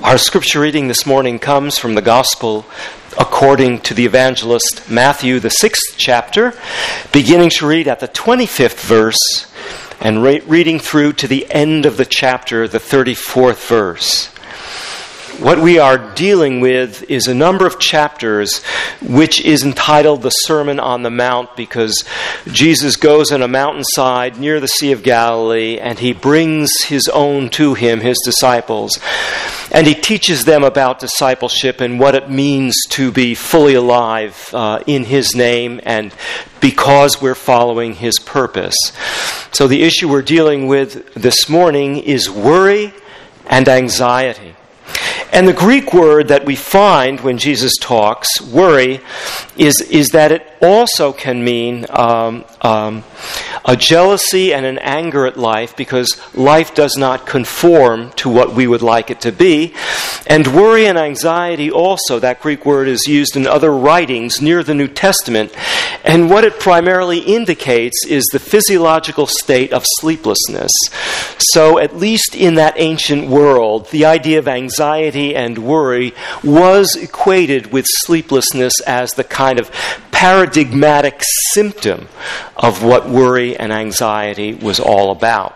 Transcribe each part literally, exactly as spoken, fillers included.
Our scripture reading this morning comes from the Gospel according to the evangelist Matthew, the sixth chapter, beginning to read at the twenty-fifth verse and re- reading through to the end of the chapter, the thirty-fourth verse. What we are dealing with is a number of chapters which is entitled the Sermon on the Mount, because Jesus goes on a mountainside near the Sea of Galilee and he brings his own to him, his disciples. And he teaches them about discipleship and what it means to be fully alive uh, in his name and because we're following his purpose. So the issue we're dealing with this morning is worry and anxiety. And the Greek word that we find when Jesus talks, worry, is, is that it also can mean um, um, a jealousy and an anger at life because life does not conform to what we would like it to be. And worry and anxiety also, that Greek word is used in other writings near the New Testament. And what it primarily indicates is the physiological state of sleeplessness. So at least in that ancient world, the idea of anxiety and worry was equated with sleeplessness as the kind of paradigmatic symptom of what worry and anxiety was all about.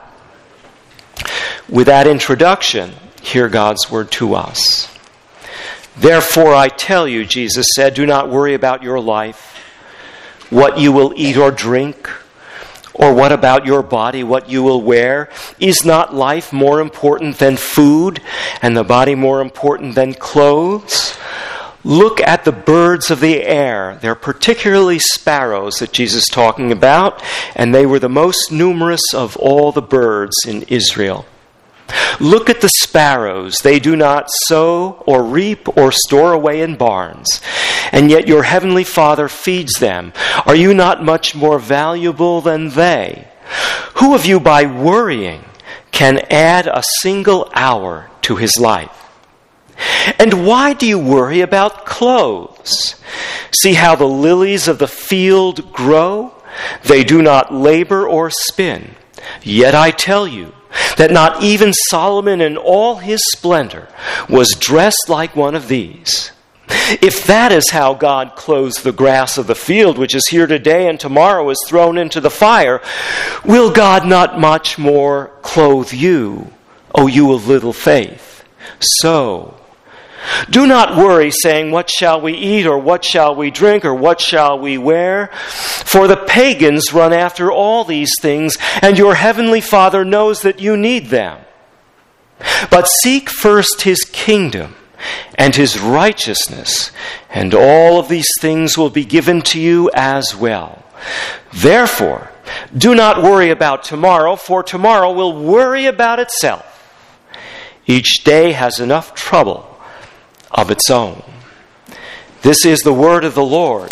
With that introduction, hear God's word to us. Therefore I tell you, Jesus said, do not worry about your life, what you will eat or drink, or what about your body, what you will wear? Is not life more important than food, and the body more important than clothes? Look at the birds of the air. They're particularly sparrows that Jesus is talking about, and they were the most numerous of all the birds in Israel. Look at the sparrows. They do not sow or reap or store away in barns, and yet your heavenly Father feeds them. Are you not much more valuable than they? Who of you, by worrying, can add a single hour to his life? And why do you worry about clothes? See how the lilies of the field grow? They do not labor or spin. Yet I tell you that not even Solomon in all his splendor was dressed like one of these. If that is how God clothes the grass of the field, which is here today and tomorrow is thrown into the fire, will God not much more clothe you, O you of little faith? So, do not worry, saying, what shall we eat, or what shall we drink, or what shall we wear? For the pagans run after all these things, and your heavenly Father knows that you need them. But seek first his kingdom and his righteousness, and all of these things will be given to you as well. Therefore, do not worry about tomorrow, for tomorrow will worry about itself. Each day has enough trouble of its own. This is the word of the Lord.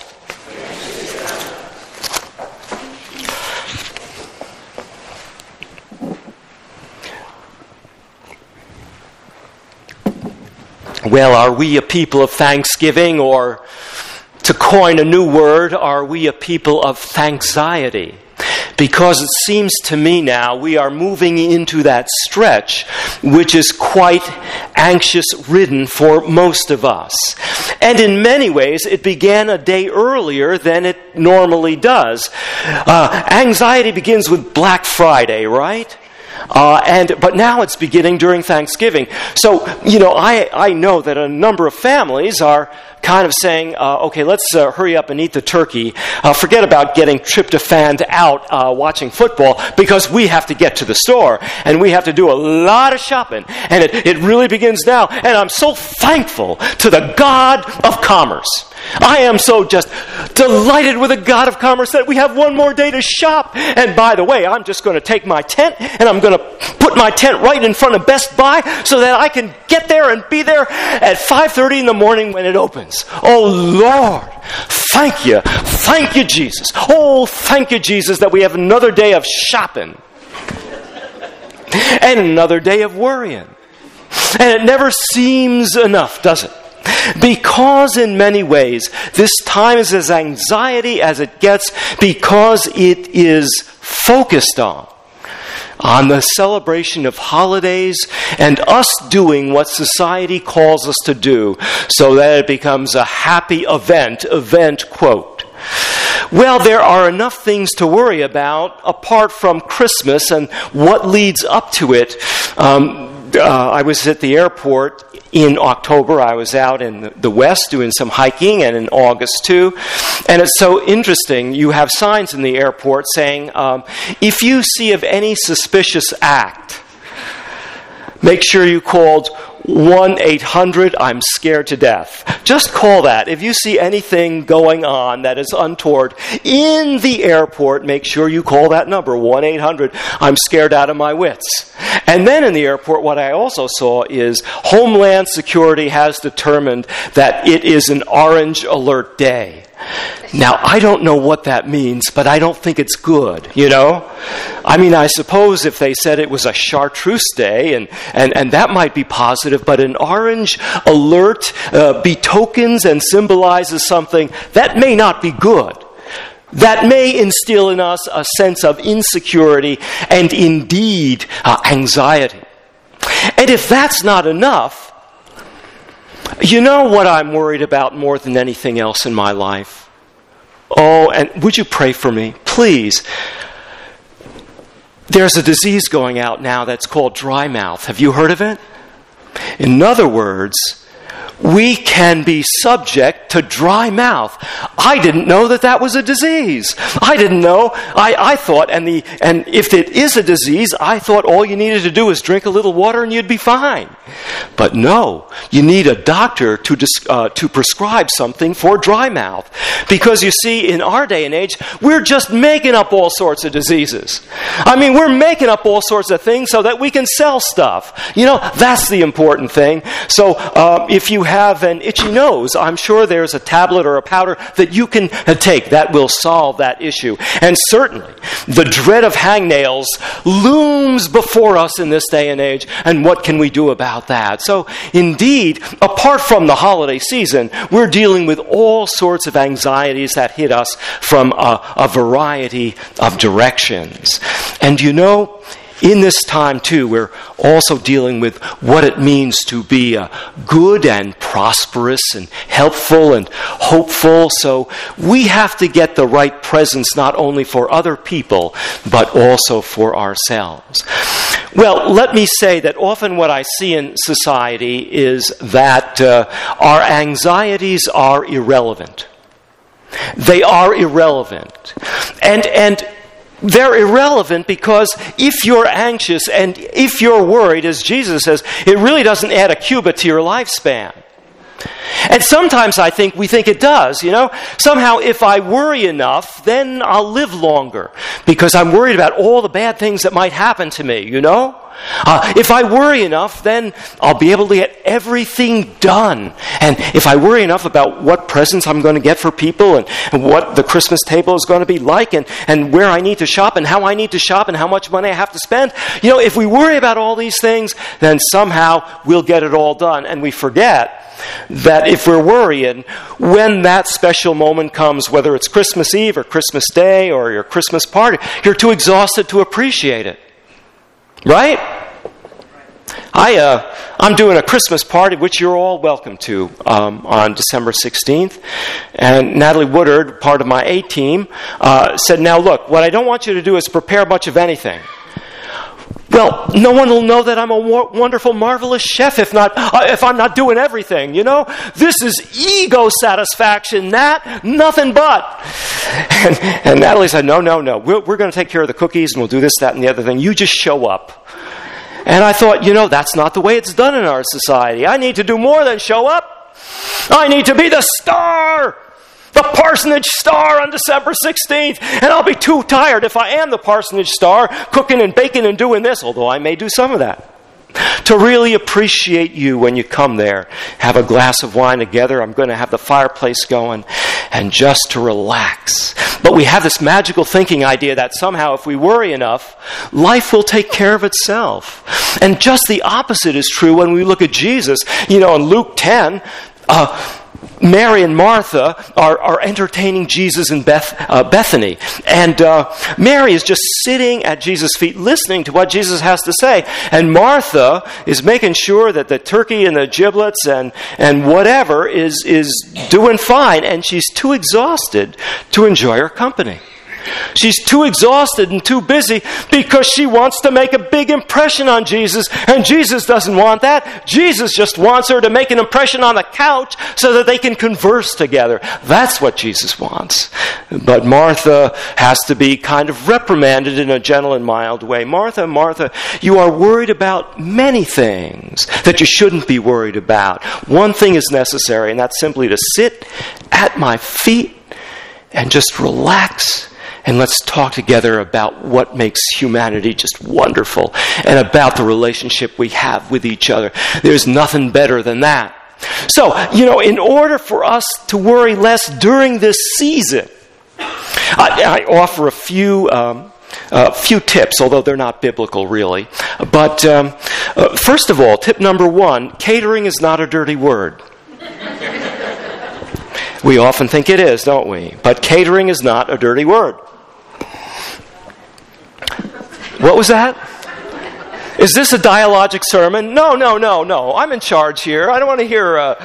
Well, are we a people of thanksgiving, or to coin a new word, are we a people of thanxiety? Because it seems to me now we are moving into that stretch which is quite anxious-ridden for most of us. And in many ways, it began a day earlier than it normally does. Uh, anxiety begins with Black Friday, right? Uh, and but now it's beginning during Thanksgiving. So, you know, I, I know that a number of families are kind of saying, uh, okay, let's uh, hurry up and eat the turkey. Uh, forget about getting tryptophan out uh, watching football, because we have to get to the store and we have to do a lot of shopping. And it, it really begins now. And I'm so thankful to the God of commerce. I am so just delighted with the God of commerce that we have one more day to shop. And by the way, I'm just going to take my tent and I'm going to put my tent right in front of Best Buy so that I can get there and be there at five thirty in the morning when it opens. Oh, Lord, thank you. Thank you, Jesus. Oh, thank you, Jesus, that we have another day of shopping and another day of worrying. And it never seems enough, does it? Because in many ways, this time is as anxiety as it gets, because it is focused on on the celebration of holidays and us doing what society calls us to do so that it becomes a happy event, event quote. Well, there are enough things to worry about apart from Christmas and what leads up to it. Um, uh, I was at the airport in October. I was out in the West doing some hiking, and in August too. And it's so interesting. You have signs in the airport saying, um, if you see of any suspicious act, make sure you called one eight hundred I'm scared to death. Just call that. If you see anything going on that is untoward in the airport, make sure you call that number, one eight hundred I'm scared out of my wits. And then in the airport, what I also saw is Homeland Security has determined that it is an orange alert day. Now, I don't know what that means, but I don't think it's good, you know? I mean, I suppose if they said it was a chartreuse day, and, and, and that might be positive, but an orange alert uh, betokens and symbolizes something that may not be good. That may instill in us a sense of insecurity and indeed uh, anxiety. And if that's not enough, you know what I'm worried about more than anything else in my life? Oh, and would you pray for me? Please. There's a disease going out now that's called dry mouth. Have you heard of it? In other words, we can be subject to dry mouth. I didn't know that that was a disease. I didn't know. I, I thought, and the and if it is a disease, I thought all you needed to do is drink a little water and you'd be fine. But no, you need a doctor to uh, to prescribe something for dry mouth. Because you see, in our day and age, we're just making up all sorts of diseases. I mean, we're making up all sorts of things so that we can sell stuff. You know, that's the important thing. So uh, if you have an itchy nose, I'm sure there's a tablet or a powder that you can take that will solve that issue. And certainly, the dread of hangnails looms before us in this day and age, and what can we do about that? So, indeed, apart from the holiday season, we're dealing with all sorts of anxieties that hit us from a, a variety of directions. And you know, in this time, too, we're also dealing with what it means to be uh, good and prosperous and helpful and hopeful. So we have to get the right presents not only for other people, but also for ourselves. Well, let me say that often what I see in society is that uh, our anxieties are irrelevant. They are irrelevant. And, and, They're irrelevant because if you're anxious and if you're worried, as Jesus says, it really doesn't add a cubit to your lifespan. And sometimes I think we think it does, you know. Somehow if I worry enough, then I'll live longer because I'm worried about all the bad things that might happen to me, you know. Uh, if I worry enough, then I'll be able to get everything done. And if I worry enough about what presents I'm going to get for people and, and what the Christmas table is going to be like and, and where I need to shop and how I need to shop and how much money I have to spend, you know, if we worry about all these things, then somehow we'll get it all done. And we forget that if we're worrying, when that special moment comes, whether it's Christmas Eve or Christmas Day or your Christmas party, you're too exhausted to appreciate it. Right? I, uh, I'm doing a Christmas party, which you're all welcome to, um, on December sixteenth. And Natalie Woodard, part of my A-team, uh, said, now look, what I don't want you to do is prepare much of anything. Well, no one will know that I'm a wa- wonderful, marvelous chef if not uh, if I'm not doing everything, you know? This is ego satisfaction, Nat, nothing but. And, and Natalie said, no, no, no, we're, we're going to take care of the cookies and we'll do this, that, and the other thing. You just show up. And I thought, you know, that's not the way it's done in our society. I need to do more than show up. I need to be the star. The parsonage star on December sixteenth. And I'll be too tired if I am the parsonage star, cooking and baking and doing this, although I may do some of that. To really appreciate you when you come there. Have a glass of wine together. I'm going to have the fireplace going. And just to relax. But we have this magical thinking idea that somehow if we worry enough, life will take care of itself. And just the opposite is true when we look at Jesus. You know, in Luke ten, uh, Mary and Martha are, are entertaining Jesus in Beth, uh, Bethany. And uh, Mary is just sitting at Jesus' feet listening to what Jesus has to say. And Martha is making sure that the turkey and the giblets and, and whatever is, is doing fine. And she's too exhausted to enjoy her company. She's too exhausted and too busy because she wants to make a big impression on Jesus, and Jesus doesn't want that. Jesus just wants her to make an impression on the couch so that they can converse together. That's what Jesus wants. But Martha has to be kind of reprimanded in a gentle and mild way. Martha, Martha, you are worried about many things that you shouldn't be worried about. One thing is necessary, and that's simply to sit at my feet and just relax. And let's talk together about what makes humanity just wonderful and about the relationship we have with each other. There's nothing better than that. So, you know, in order for us to worry less during this season, I, I offer a few um, uh, few tips, although they're not biblical really. But um, uh, first of all, tip number one, catering is not a dirty word. We often think it is, don't we? But catering is not a dirty word. What was that? Is this a dialogic sermon? No, no, no, no. I'm in charge here. I don't want to hear... Uh...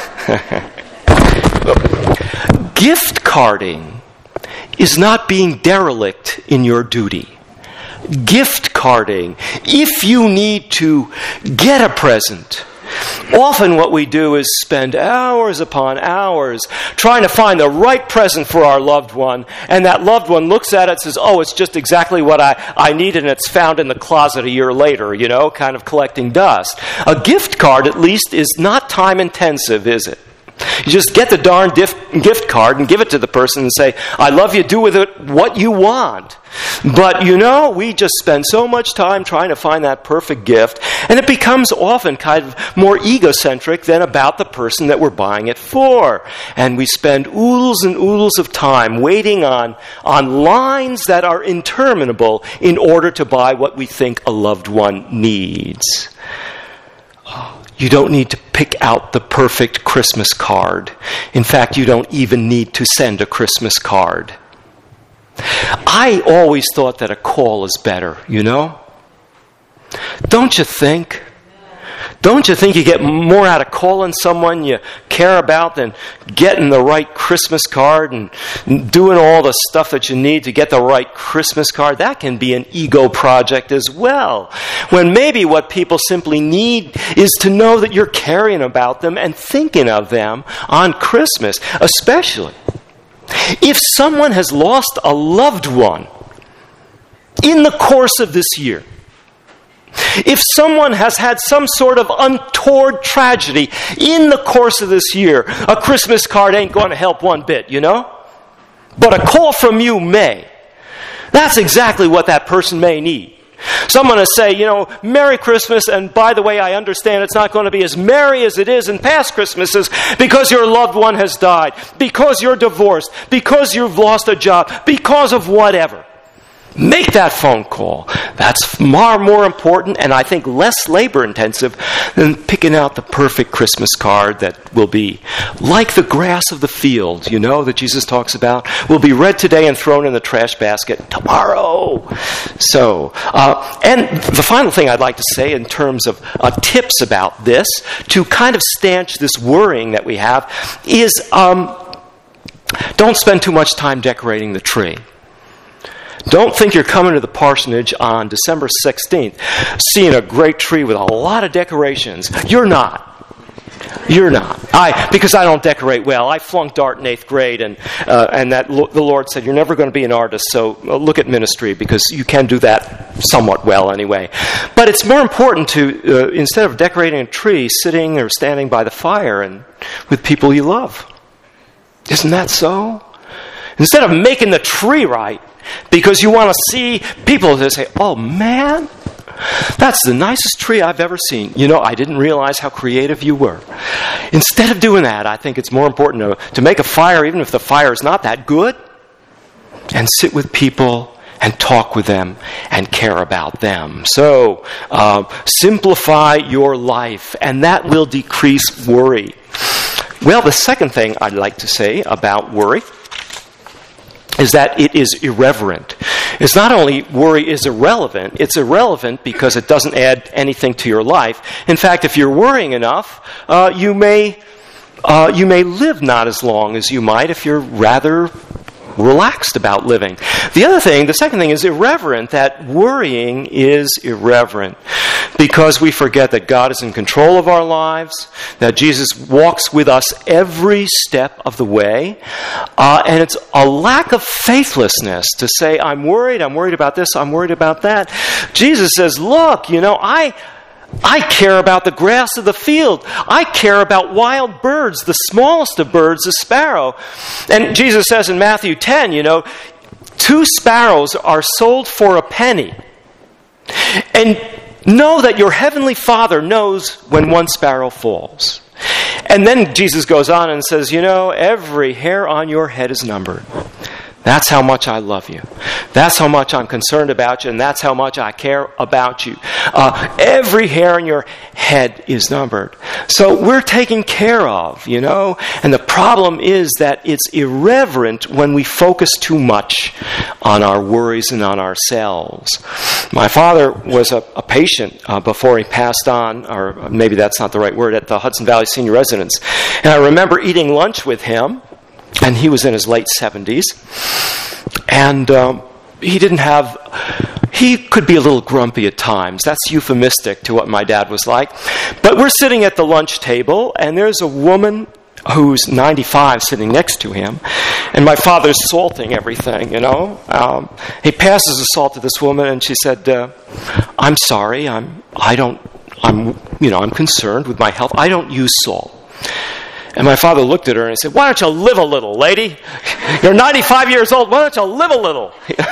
Gift carding is not being derelict in your duty. Gift carding, if you need to get a present... Often what we do is spend hours upon hours trying to find the right present for our loved one, and that loved one looks at it and says, oh, it's just exactly what I, I need, and it's found in the closet a year later, you know, kind of collecting dust. A gift card, at least, is not time-intensive, is it? You just get the darn dif- gift card and give it to the person and say, I love you, do with it what you want. But, you know, we just spend so much time trying to find that perfect gift, and it becomes often kind of more egocentric than about the person that we're buying it for. And we spend oodles and oodles of time waiting on, on lines that are interminable in order to buy what we think a loved one needs. You don't need to pick out the perfect Christmas card. In fact, you don't even need to send a Christmas card. I always thought that a call is better, you know? Don't you think? Don't you think you get more out of calling someone you care about than getting the right Christmas card and doing all the stuff that you need to get the right Christmas card? That can be an ego project as well. When maybe what people simply need is to know that you're caring about them and thinking of them on Christmas, especially if someone has lost a loved one in the course of this year. If someone has had some sort of untoward tragedy in the course of this year, a Christmas card ain't going to help one bit, you know? But a call from you may. That's exactly what that person may need. Someone will say, you know, Merry Christmas, and by the way, I understand it's not going to be as merry as it is in past Christmases because your loved one has died, because you're divorced, because you've lost a job, because of whatever. Make that phone call. That's far more important and I think less labor intensive than picking out the perfect Christmas card that will be like the grass of the field, you know, that Jesus talks about, will be read today and thrown in the trash basket tomorrow. So, uh, and the final thing I'd like to say in terms of uh, tips about this, to kind of stanch this worrying that we have, is um, don't spend too much time decorating the tree. Don't think you're coming to the parsonage on December sixteenth seeing a great tree with a lot of decorations. You're not. You're not. I because I don't decorate well. I flunked art in eighth grade, and uh, and that lo- the Lord said, you're never going to be an artist, so look at ministry, because you can do that somewhat well anyway. But it's more important to, uh, instead of decorating a tree, sitting or standing by the fire and with people you love. Isn't that so? Instead of making the tree right, because you want to see people that say, oh man, that's the nicest tree I've ever seen. You know, I didn't realize how creative you were. Instead of doing that, I think it's more important to, to make a fire, even if the fire is not that good, and sit with people and talk with them and care about them. So, uh, simplify your life, and that will decrease worry. Well, the second thing I'd like to say about worry is that it is irreverent. It's not only worry is irrelevant, it's irrelevant because it doesn't add anything to your life. In fact, if you're worrying enough, uh, you may uh, you may live not as long as you might if you're rather relaxed about living. The other thing, the second thing is irreverent, that worrying is irreverent because we forget that God is in control of our lives, that Jesus walks with us every step of the way, uh, and it's a lack of faithlessness to say, I'm worried, I'm worried about this, I'm worried about that. Jesus says, look, you know, I... I care about the grass of the field. I care about wild birds, the smallest of birds, the sparrow. And Jesus says in Matthew ten, you know, two sparrows are sold for a penny. And know that your heavenly Father knows when one sparrow falls. And then Jesus goes on and says, you know, every hair on your head is numbered. That's how much I love you. That's how much I'm concerned about you, and that's how much I care about you. Uh, every hair in your head is numbered. So we're taken care of, you know. And the problem is that it's irreverent when we focus too much on our worries and on ourselves. My father was a, a patient uh, before he passed on, or maybe that's not the right word, at the Hudson Valley Senior Residence. And I remember eating lunch with him, and he was in his late seventies. And um, he didn't have, he could be a little grumpy at times. That's euphemistic to what my dad was like. But we're sitting at the lunch table, and there's a woman who's ninety-five sitting next to him. And my father's salting everything, you know. Um, he passes the salt to this woman, and she said, uh, I'm sorry, I'm, I don't, I'm, you know, I'm concerned with my health. I don't use salt. And my father looked at her and he said, why don't you live a little, lady? You're ninety-five years old. Why don't you live a little?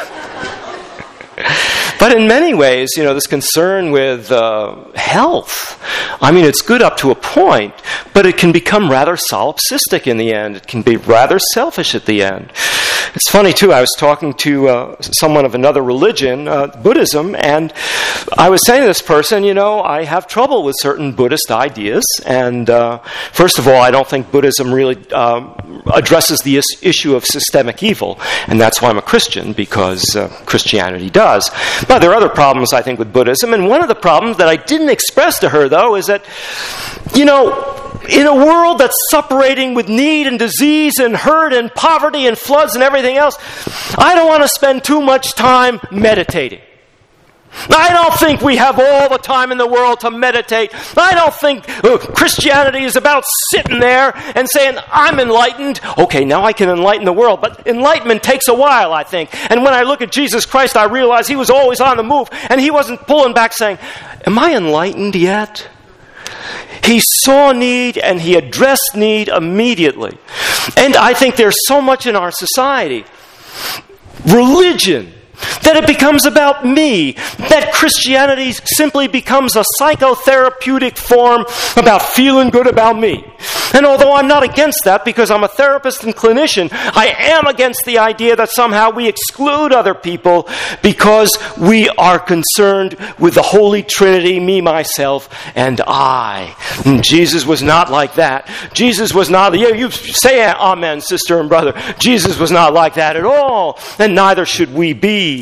But in many ways, you know, this concern with uh, health, I mean, it's good up to a point, but it can become rather solipsistic in the end. It can be rather selfish at the end. It's funny, too, I was talking to uh, someone of another religion, uh, Buddhism, and I was saying to this person, you know, I have trouble with certain Buddhist ideas, and uh, first of all, I don't think Buddhism really um, addresses the is- issue of systemic evil, and that's why I'm a Christian, because uh, Christianity does. But there are other problems, I think, with Buddhism, and one of the problems that I didn't express to her, though, is that, you know, in a world that's separating with need and disease and hurt and poverty and floods and everything else, I don't want to spend too much time meditating. I don't think we have all the time in the world to meditate. I don't think uh, Christianity is about sitting there and saying, I'm enlightened. Okay, now I can enlighten the world. But enlightenment takes a while, I think. And when I look at Jesus Christ, I realize he was always on the move. And he wasn't pulling back saying, am I enlightened yet? He saw need and he addressed need immediately. And I think there's so much in our society, religion, that it becomes about me, that Christianity simply becomes a psychotherapeutic form about feeling good about me. And although I'm not against that because I'm a therapist and clinician, I am against the idea that somehow we exclude other people because we are concerned with the Holy Trinity, me, myself, and I. And Jesus was not like that. Jesus was not, yeah, you say amen, sister and brother. Jesus was not like that at all, and neither should we be.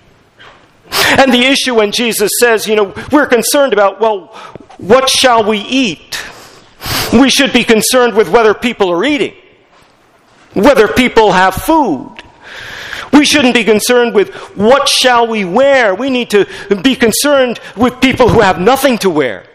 And the issue when Jesus says, you know, we're concerned about, well, what shall we eat? We should be concerned with whether people are eating, whether people have food. We shouldn't be concerned with what shall we wear. We need to be concerned with people who have nothing to wear.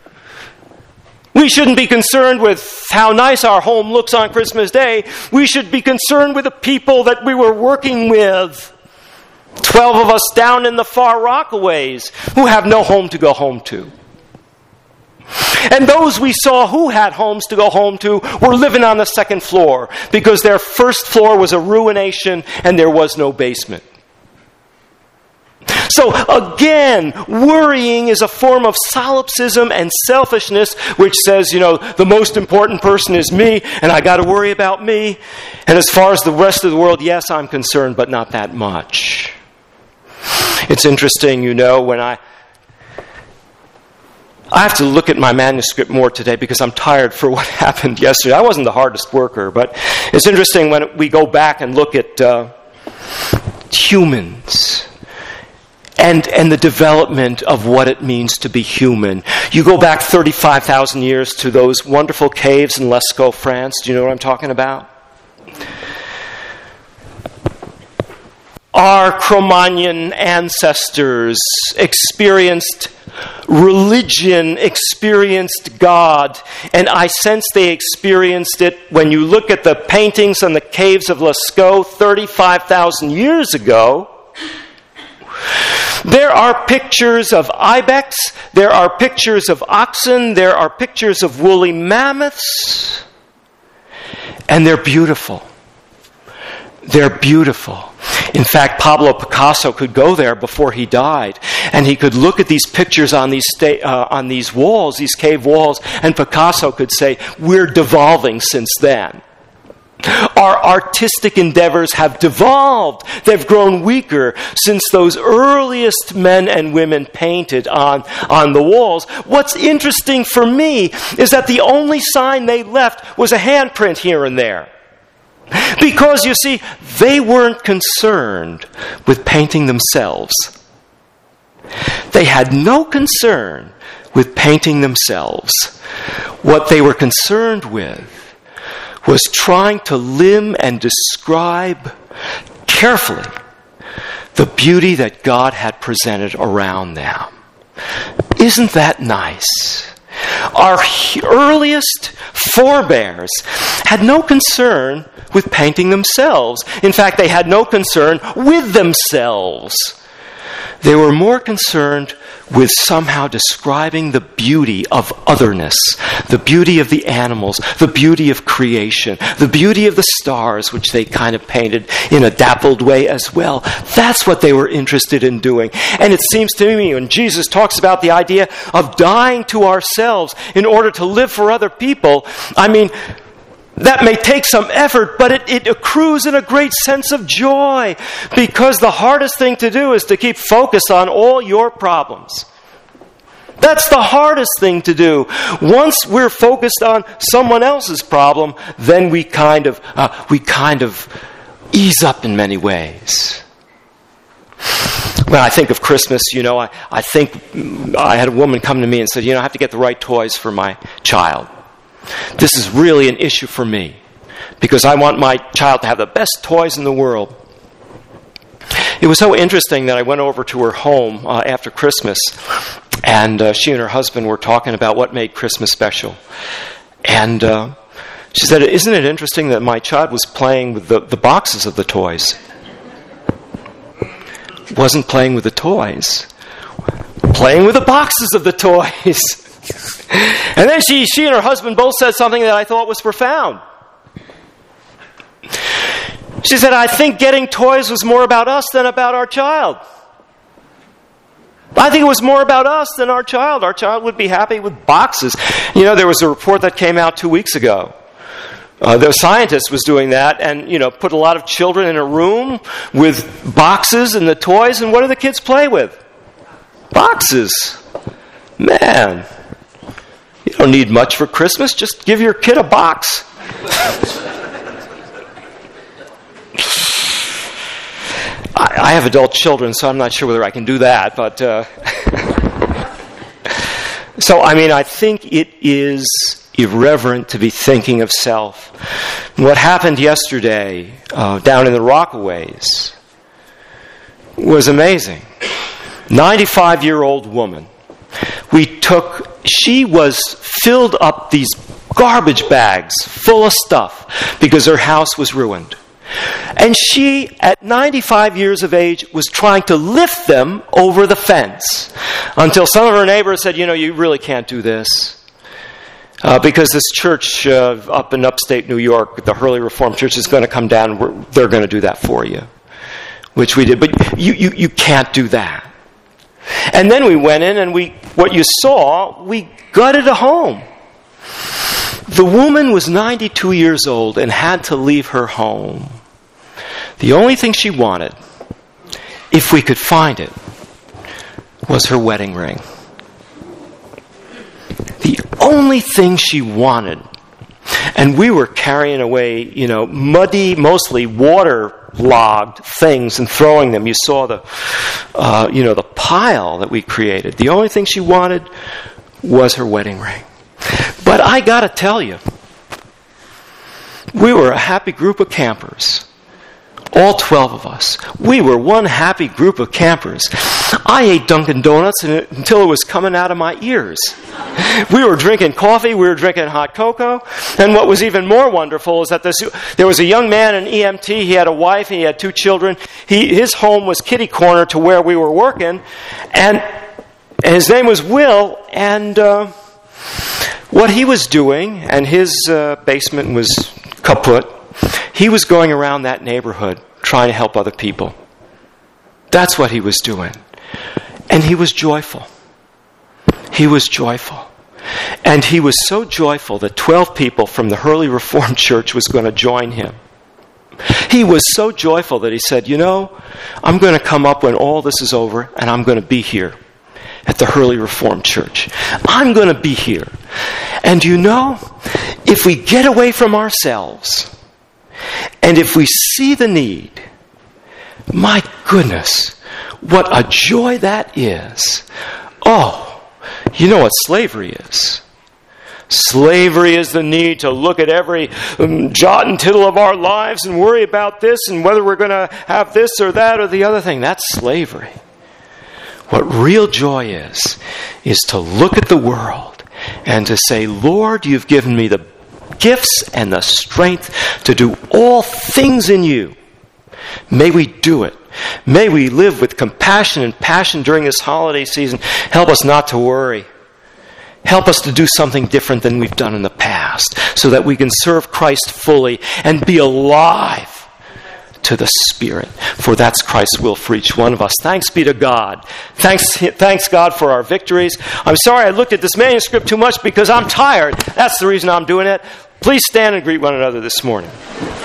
We shouldn't be concerned with how nice our home looks on Christmas Day. We should be concerned with the people that we were working with. Twelve of us down in the far Rockaways who have no home to go home to. And those we saw who had homes to go home to were living on the second floor because their first floor was a ruination and there was no basement. So again, worrying is a form of solipsism and selfishness which says, you know, the most important person is me and I got to worry about me. And as far as the rest of the world, yes, I'm concerned, but not that much. It's interesting, you know, when I I have to look at my manuscript more today because I'm tired for what happened yesterday. I wasn't the hardest worker, but it's interesting when we go back and look at uh, humans and and the development of what it means to be human. You go back thirty-five thousand years to those wonderful caves in Lascaux, France. Do you know what I'm talking about? Our Cro-Magnon ancestors experienced religion, experienced God, and I sense they experienced it when you look at the paintings on the caves of Lascaux thirty-five thousand years ago. There are pictures of ibex, there are pictures of oxen, there are pictures of woolly mammoths, and they're beautiful. They're beautiful. In fact, Pablo Picasso could go there before he died, and he could look at these pictures on these sta- uh, on these walls, these cave walls, and Picasso could say, "We're devolving since then. Our artistic endeavors have devolved. They've grown weaker since those earliest men and women painted on, on the walls." What's interesting for me is that the only sign they left was a handprint here and there. Because, you see, they weren't concerned with painting themselves. They had no concern with painting themselves. What they were concerned with was trying to limn and describe carefully the beauty that God had presented around them. Isn't that nice? Our earliest forebears had no concern with painting themselves. In fact, they had no concern with themselves. They were more concerned with somehow describing the beauty of otherness, the beauty of the animals, the beauty of creation, the beauty of the stars, which they kind of painted in a dappled way as well. That's what they were interested in doing. And it seems to me when Jesus talks about the idea of dying to ourselves in order to live for other people, I mean, that may take some effort, but it, it accrues in a great sense of joy, because the hardest thing to do is to keep focus on all your problems. That's the hardest thing to do. Once we're focused on someone else's problem, then we kind of uh, we kind of ease up in many ways. When I think of Christmas, you know, I, I think I had a woman come to me and said, you know, I have to get the right toys for my child. This is really an issue for me because I want my child to have the best toys in the world. It was so interesting that I went over to her home uh, after Christmas, and uh, she and her husband were talking about what made Christmas special. And uh, she said, isn't it interesting that my child was playing with the, the boxes of the toys? Wasn't playing with the toys. Playing with the boxes of the toys. And then she, she and her husband both said something that I thought was profound. She said, I think getting toys was more about us than about our child. I think it was more about us than our child. Our child would be happy with boxes. You know, there was a report that came out two weeks ago. Uh, the scientist was doing that and, you know, put a lot of children in a room with boxes and the toys, and what do the kids play with? Boxes. Man. You don't need much for Christmas. Just give your kid a box. I, I have adult children, so I'm not sure whether I can do that. But uh, so, I mean, I think it is irreverent to be thinking of self. And what happened yesterday uh, down in the Rockaways was amazing. ninety-five-year-old woman. We took, she was filled up these garbage bags full of stuff because her house was ruined. And she, at ninety-five years of age, was trying to lift them over the fence until some of her neighbors said, you know, you really can't do this. Uh, because this church uh, up in upstate New York, the Hurley Reformed Church, is going to come down. We're, they're going to do that for you. Which we did. But you, you, you can't do that. And then we went in and we, what you saw, we gutted a home. The woman was ninety-two years old and had to leave her home. The only thing she wanted, if we could find it, was her wedding ring. only thing she wanted. And we were carrying away, you know, muddy, mostly waterlogged things and throwing them. You saw the, uh, you know, the pile that we created. The only thing she wanted was her wedding ring. But I got to tell you, we were a happy group of campers. All twelve of us. We were one happy group of campers. I ate Dunkin' Donuts until it was coming out of my ears. We were drinking coffee, we were drinking hot cocoa, and what was even more wonderful is that this, there was a young man in E M T, he had a wife, he had two children. He, his home was kitty corner to where we were working, and his name was Will, and uh, what he was doing, and his uh, basement was kaput, he was going around that neighborhood trying to help other people. That's what he was doing. And he was joyful. He was joyful. And he was so joyful that twelve people from the Hurley Reformed Church was going to join him. He was so joyful that he said, you know, I'm going to come up when all this is over and I'm going to be here at the Hurley Reformed Church. I'm going to be here. And you know, if we get away from ourselves, and if we see the need, my goodness, what a joy that is. Oh, you know what slavery is. Slavery is the need to look at every um, jot and tittle of our lives and worry about this and whether we're going to have this or that or the other thing. That's slavery. What real joy is, is to look at the world and to say, Lord, you've given me the gifts and the strength to do all things in you. May we do it. May we live with compassion and passion during this holiday season. Help us not to worry. Help us to do something different than we've done in the past so that we can serve Christ fully and be alive to the Spirit. For that's Christ's will for each one of us. Thanks be to God. Thanks, thanks God for our victories. I'm sorry I looked at this manuscript too much because I'm tired. That's the reason I'm doing it. Please stand and greet one another this morning.